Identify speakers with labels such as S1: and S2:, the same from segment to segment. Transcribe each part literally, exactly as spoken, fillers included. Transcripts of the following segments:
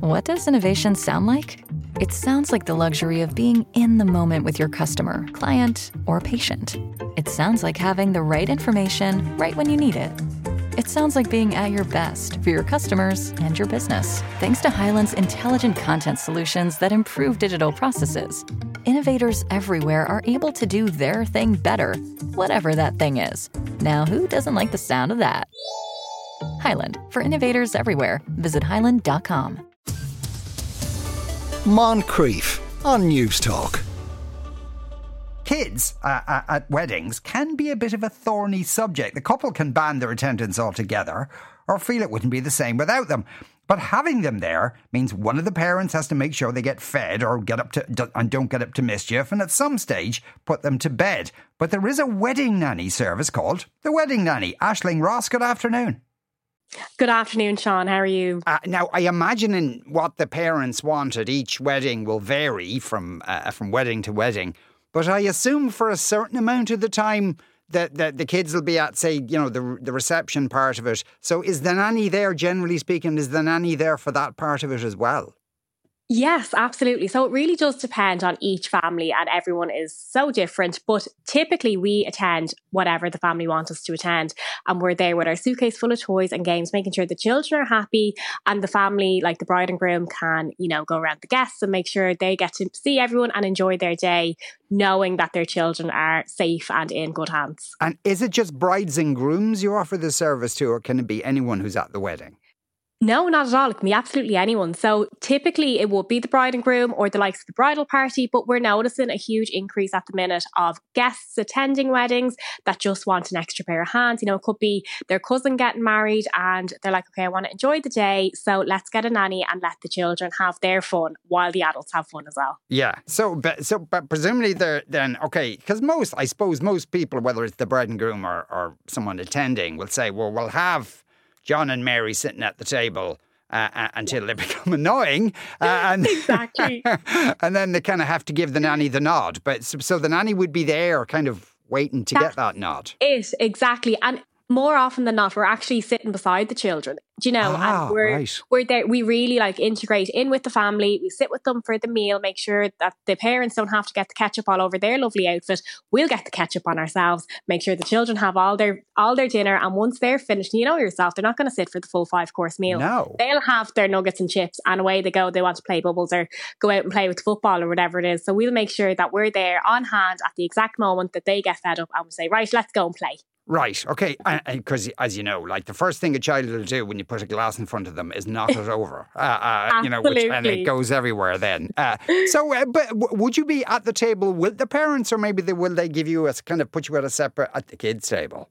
S1: What does innovation sound like? It sounds like the luxury of being in the moment with your customer, client, or patient. It sounds like having the right information right when you need it. It sounds like being at your best for your customers and your business. Thanks to Hyland's intelligent content solutions that improve digital processes, innovators everywhere are able to do their thing better, whatever that thing is. Now, who doesn't like the sound of that? Hyland, for innovators everywhere. Visit hyland dot com.
S2: Moncrief on News Talk.
S3: Kids uh, uh, at weddings can be a bit of a thorny subject. The couple can ban their attendance altogether or feel it wouldn't be the same without them. But having them there means one of the parents has to make sure they get fed or get up to and don't get up to mischief, and at some stage put them to bed. But there is a wedding nanny service called the Wedding Nanny. Aisling Ross, good afternoon.
S4: Good afternoon, Sean. How are you?
S3: Uh, now, I imagine in what the parents want at each wedding will vary from uh, from wedding to wedding. But I assume for a certain amount of the time that, that the kids will be at, say, you know, the the reception part of it. So is the nanny there, generally speaking, is the nanny there for that part of it as well?
S4: Yes, absolutely. So it really does depend on each family, and everyone is so different. But typically we attend whatever the family wants us to attend, and we're there with our suitcase full of toys and games, making sure the children are happy, and the family, like the bride and groom, can, you know, go around the guests and make sure they get to see everyone and enjoy their day, knowing that their children are safe and in good hands.
S3: And is it just brides and grooms you offer the service to, or can it be anyone who's at the wedding?
S4: No, not at all. It can be absolutely anyone. So typically it would be the bride and groom or the likes of the bridal party, but we're noticing a huge increase at the minute of guests attending weddings that just want an extra pair of hands. You know, it could be their cousin getting married and they're like, okay, I want to enjoy the day, so let's get a nanny and let the children have their fun while the adults have fun as well.
S3: Yeah. So, but, so, but presumably they're then, okay, because most, I suppose most people, whether it's the bride and groom or, or someone attending, will say, well, we'll have John and Mary sitting at the table uh, uh, until they become annoying. Uh, and
S4: exactly.
S3: And then they kind of have to give the nanny the nod. But so, so the nanny would be there kind of waiting to
S4: That's
S3: get that nod.
S4: It, exactly. And more often than not, we're actually sitting beside the children. Do you know?
S3: Ah,
S4: and we're
S3: right.
S4: we're there. We really like integrate in with the family. We sit with them for the meal, make sure that the parents don't have to get the ketchup all over their lovely outfit. We'll get the ketchup on ourselves. Make sure the children have all their all their dinner, and once they're finished, you know yourself, they're not going to sit for the full five course meal.
S3: No,
S4: they'll have their nuggets and chips, and away they go. They want to play bubbles or go out and play with football or whatever it is. So we'll make sure that we're there on hand at the exact moment that they get fed up, and we say, right, let's go and play.
S3: Right, okay, because as you know, like the first thing a child will do when you put a glass in front of them is knock it over, uh, uh, you know, which, and it goes everywhere then. Uh, so, uh, but w- would you be at the table with the parents, or maybe they, will they give you a kind of put you at a separate at the kids' table?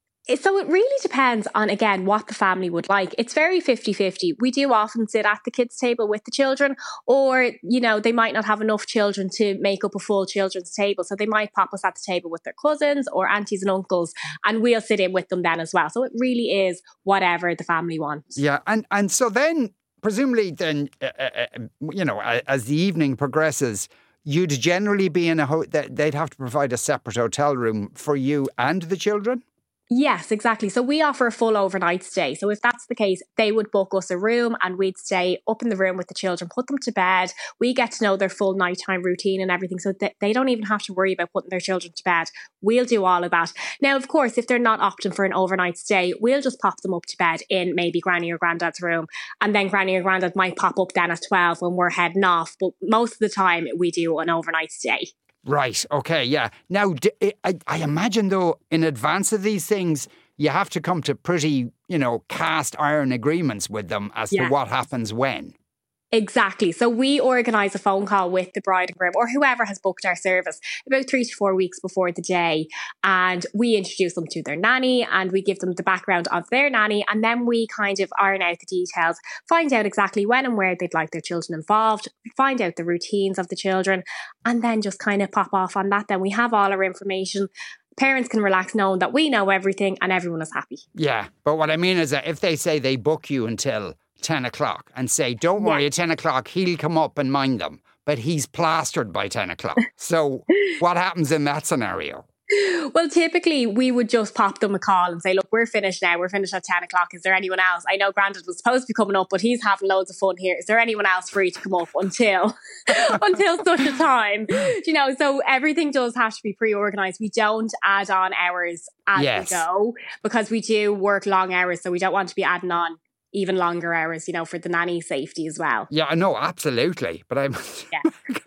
S4: So it really depends on, again, what the family would like. It's very fifty-fifty. We do often sit at the kids' table with the children, or, you know, they might not have enough children to make up a full children's table. So they might pop us at the table with their cousins or aunties and uncles, and we'll sit in with them then as well. So it really is whatever the family wants.
S3: Yeah. And, and so then, presumably then, uh, uh, you know, as the evening progresses, you'd generally be in a, ho- they'd have to provide a separate hotel room for you and the children?
S4: Yes, exactly. So we offer a full overnight stay. So if that's the case, they would book us a room and we'd stay up in the room with the children, put them to bed. We get to know their full nighttime routine and everything, so that they don't even have to worry about putting their children to bed. We'll do all of that. Now, of course, if they're not opting for an overnight stay, we'll just pop them up to bed in maybe Granny or Grandad's room. And then Granny or Grandad might pop up then at twelve when we're heading off. But most of the time, we do an overnight stay.
S3: Right. Okay. Yeah. Now, I, I imagine, though, in advance of these things, you have to come to pretty, you know, cast iron agreements with them as
S4: yes.
S3: to what happens when.
S4: Exactly. So we organise a phone call with the bride and groom or whoever has booked our service about three to four weeks before the day. And we introduce them to their nanny and we give them the background of their nanny. And then we kind of iron out the details, find out exactly when and where they'd like their children involved, find out the routines of the children, and then just kind of pop off on that. Then we have all our information. Parents can relax knowing that we know everything and everyone is happy.
S3: Yeah. But what I mean is that if they say they book you until ten o'clock and say, don't worry, yeah. at ten o'clock, he'll come up and mind them. But he's plastered by ten o'clock. So what happens in that scenario?
S4: Well, typically we would just pop them a call and say, look, we're finished now. We're finished at ten o'clock. Is there anyone else? I know Grandad was supposed to be coming up, but he's having loads of fun here. Is there anyone else free to come up until until such a time? You know, so everything does have to be pre-organised. We don't add on hours as
S3: Yes.
S4: we go because we do work long hours. So we don't want to be adding on even longer hours, you know, for the nanny safety as well.
S3: Yeah, I know, absolutely. But I'm
S4: Yeah.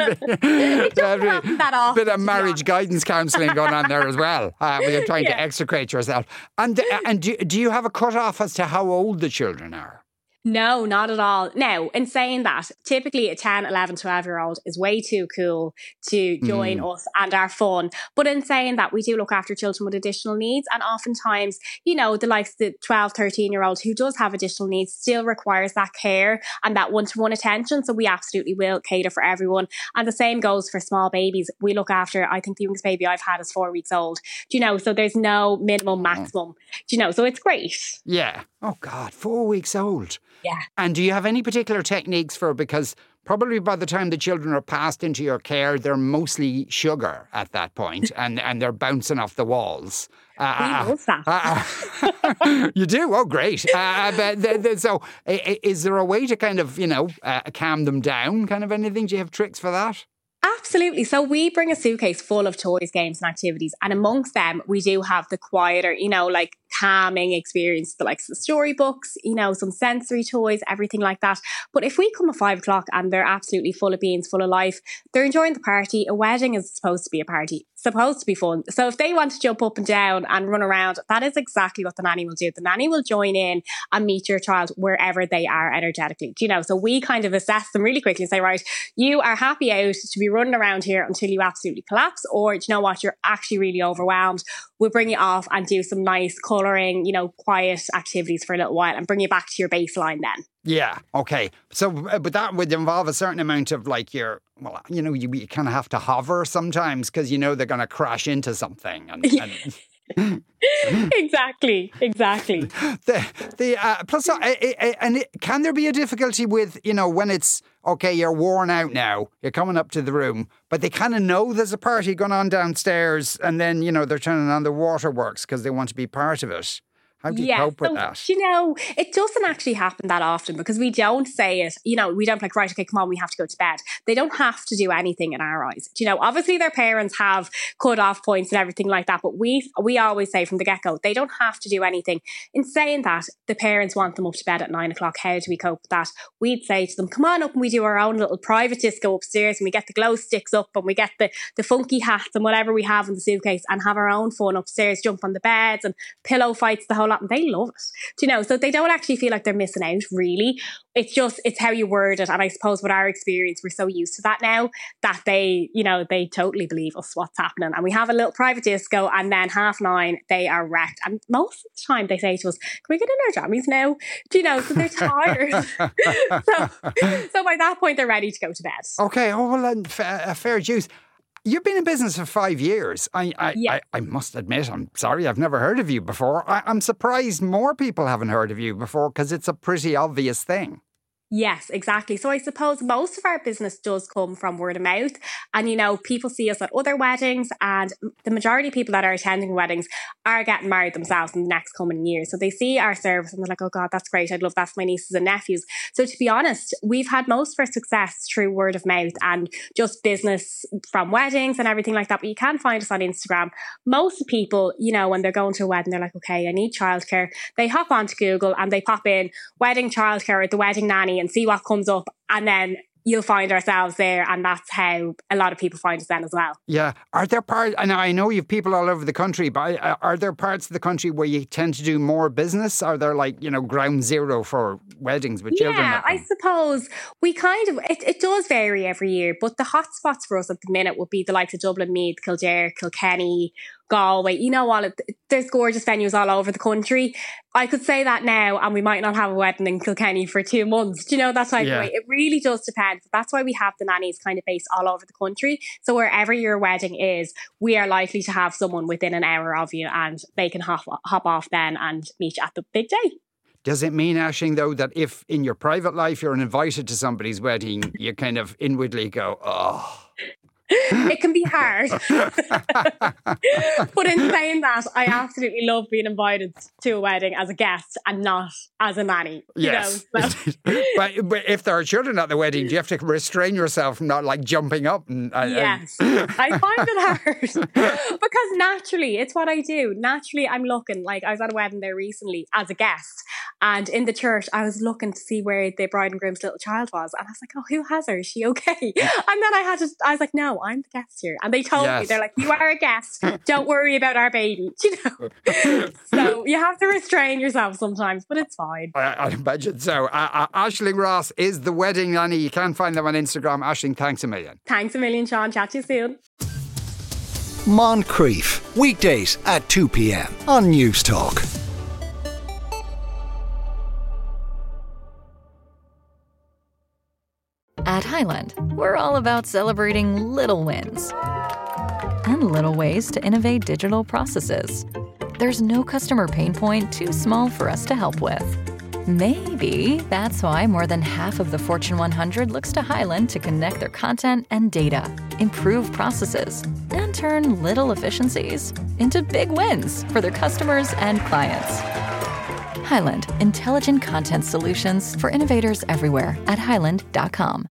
S4: It doesn't happen that often,
S3: bit of
S4: to be
S3: marriage
S4: honest.
S3: guidance counselling going on there as well. Uh, when you're trying to
S4: Yeah.
S3: extricate yourself. And uh, and do, do you have a cut-off as to how old the children are?
S4: No, not at all. Now, in saying that, typically a ten, eleven, twelve year old is way too cool to join
S3: Mm.
S4: us and our fun. But in saying that, we do look after children with additional needs. And oftentimes, you know, the likes of the twelve, thirteen year old who does have additional needs still requires that care and that one to one attention. So we absolutely will cater for everyone. And the same goes for small babies. We look after, I think the youngest baby I've had is four weeks old. Do you know? So there's no minimum, maximum. Do you know? So it's great.
S3: Yeah. Oh, God, four weeks old.
S4: Yeah.
S3: And do you have any particular techniques for, because probably by the time the children are passed into your care, they're mostly sugar at that point and, and they're bouncing off the walls. Uh,
S4: We love that.
S3: uh, uh, you do? Oh, great. Uh, but th- th- so i- i- is there a way to kind of, you know, uh, calm them down, kind of anything? Do you have tricks for that?
S4: Absolutely. So we bring a suitcase full of toys, games and activities. And amongst them, we do have the quieter, you know, like calming experience, the likes of storybooks, you know, some sensory toys, everything like that. But if we come at five o'clock and they're absolutely full of beans, full of life, they're enjoying the party. A wedding is supposed to be a party, supposed to be fun. So if they want to jump up and down and run around, that is exactly what the nanny will do. The nanny will join in and meet your child wherever they are energetically. Do you know? So we kind of assess them really quickly and say, right, you are happy out to be running around here until you absolutely collapse, or do you know what, you're actually really overwhelmed. We'll bring you off and do some nice colouring, you know, quiet activities for a little while and bring you back to your baseline then.
S3: Yeah. Okay. So, uh, but that would involve a certain amount of like your, well, you know, you, you kind of have to hover sometimes because you know they're going to crash into something. And, and
S4: exactly. Exactly.
S3: the the uh, plus, uh, uh, uh, and it, can there be a difficulty with, you know, when it's okay, you're worn out now, you're coming up to the room, but they kind of know there's a party going on downstairs, and then you know they're turning on the waterworks because they want to be part of it. How do you
S4: Yeah,
S3: cope with
S4: so,
S3: that?
S4: You know, it doesn't actually happen that often because we don't say it, you know, we don't like, right, okay, come on, we have to go to bed. They don't have to do anything in our eyes. You know, obviously their parents have cut off points and everything like that, but we we always say from the get-go, they don't have to do anything. In saying that, the parents want them up to bed at nine o'clock. How do we cope with that? We'd say to them, come on up and we do our own little private disco upstairs and we get the glow sticks up and we get the, the funky hats and whatever we have in the suitcase and have our own fun upstairs, jump on the beds and pillow fights, the whole lot. And they love it. Do you know? So they don't actually feel like they're missing out, really. It's just, it's how you word it. And I suppose with our experience, we're so used to that now that they, you know, they totally believe us what's happening. And we have a little private disco and then half nine, they are wrecked. And most of the time they say to us, can we get in our jammies now? Do you know? So they're tired. so, so by that point, they're ready to go to bed.
S3: Okay. Oh, well, then, fa- a fair juice. You've been in business for five years. I, I,
S4: Yeah.
S3: I, I must admit, I'm sorry, I've never heard of you before. I, I'm surprised more people haven't heard of you before because it's a pretty obvious thing.
S4: Yes, exactly. So I suppose most of our business does come from word of mouth. And, you know, people see us at other weddings and the majority of people that are attending weddings are getting married themselves in the next coming years. So they see our service and they're like, oh God, that's great. I'd love that for my nieces and nephews. So to be honest, we've had most of our success through word of mouth and just business from weddings and everything like that. But you can find us on Instagram. Most people, you know, when they're going to a wedding, they're like, okay, I need childcare. They hop onto Google and they pop in wedding childcare or the wedding nanny and see what comes up, and then you'll find ourselves there, and that's how a lot of people find us then as well.
S3: Yeah. Are there parts, and I know you've people all over the country, but uh, are there parts of the country where you tend to do more business? Are there like, you know, ground zero for weddings with children?
S4: Yeah,
S3: at
S4: I
S3: them?
S4: suppose we kind of, it, it does vary every year, but the hot spots for us at the minute would be the likes of Dublin, Meath, Kildare, Kilkenny, Galway, you know, all of, there's gorgeous venues all over the country. I could say that now and we might not have a wedding in Kilkenny for two months. Do you know, that type
S3: Yeah.
S4: of way? It really does depend. But that's why we have the nannies kind of based all over the country. So wherever your wedding is, we are likely to have someone within an hour of you and they can hop, hop off then and meet you at the big day.
S3: Does it mean, Aisling, though, that if in your private life you're invited to somebody's wedding, you kind of inwardly go, oh...
S4: It can be hard. But in saying that, I absolutely love being invited to a wedding as a guest and not as a nanny.
S3: Yes.
S4: You know, so.
S3: but, but if there are children at the wedding, do you have to restrain yourself from not like jumping up? And, uh,
S4: yes. I find it hard because naturally, it's what I do. Naturally, I'm looking. Like I was at a wedding there recently as a guest, and in the church, I was looking to see where the bride and groom's little child was, and I was like, "Oh, who has her? Is she okay?" And then I had to. I was like, "No, I'm the guest here," and they told
S3: yes.
S4: me, they're like, "You are a guest. Don't worry about our baby." You know. So you have to restrain yourself sometimes, but it's fine.
S3: I, I imagine so. Uh, uh, Aisling Ross is the wedding nanny. You can find them on Instagram. Aisling, thanks a million.
S4: Thanks a million, Sean. Chat to you soon.
S2: Moncrief, weekdays at two p.m. on News Talk.
S1: At Highland, we're all about celebrating little wins and little ways to innovate digital processes. There's no customer pain point too small for us to help with. Maybe that's why more than half of the Fortune one hundred looks to Highland to connect their content and data, improve processes, and turn little efficiencies into big wins for their customers and clients. Highland, intelligent content solutions for innovators everywhere at highland dot com.